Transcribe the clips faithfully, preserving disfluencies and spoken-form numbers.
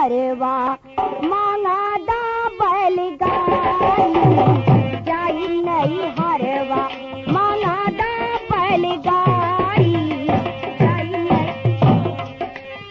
हरवा मांगा दा बैलगाड़ी जाई नहीं हरवा मांगा दा बैलगाड़ी जाई नहीं।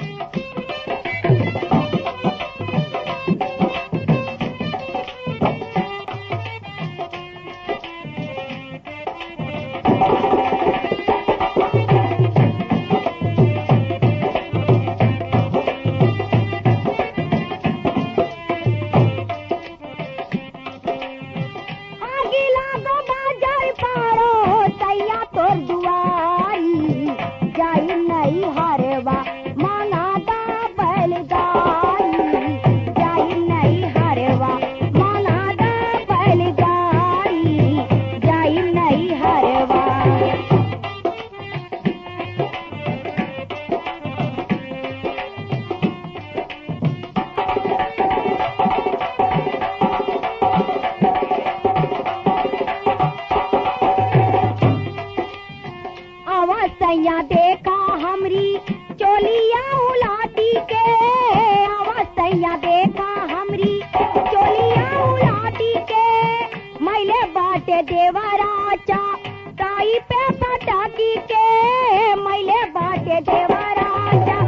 अवसैया देखा हमरी चोलिया उलाटी के अवसैया देखा हमरी चोलिया उलाटी के मैले बाटे देवराचा ताई पे पटाकी के मैले बाटे देवराचा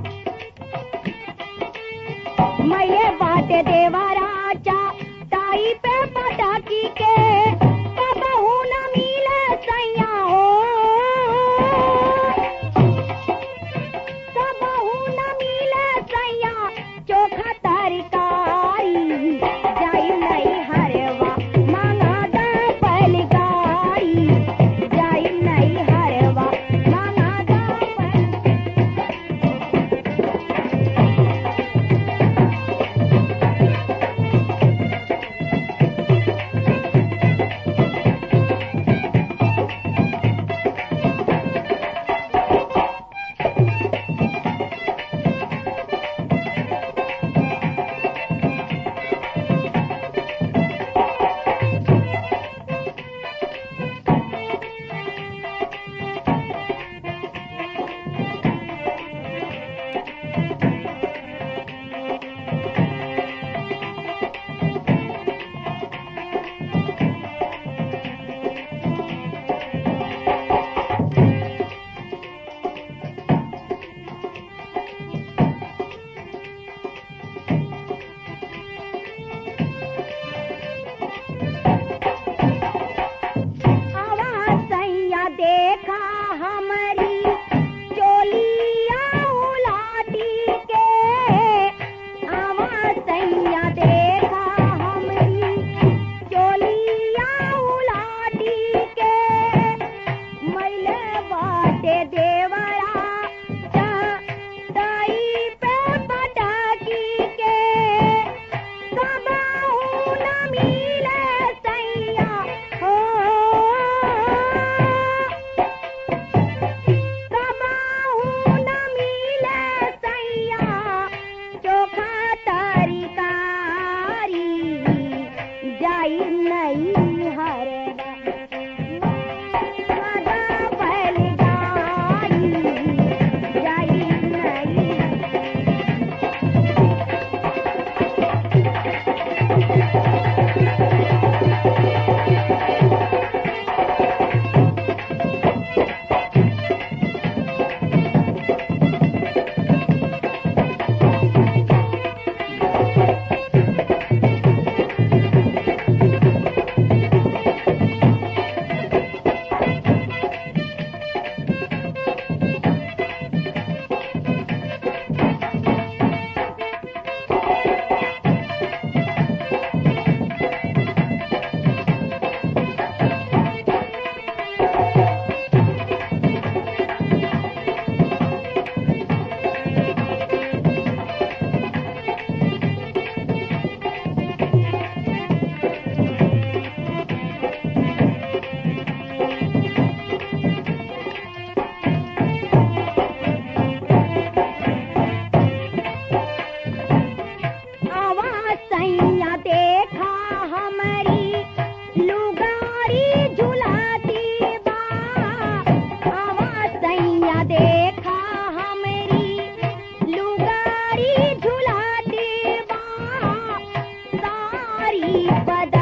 मैले बाटे देवराचा ताई पे पटाकी के कबहू न मिले सैया हो कबहू न मिले सैया चोखा तरकारी जाई नहीं हरवा मांगा दा बैलगाड़ी जाई नहीं हरवा मांगा दा बैल बदा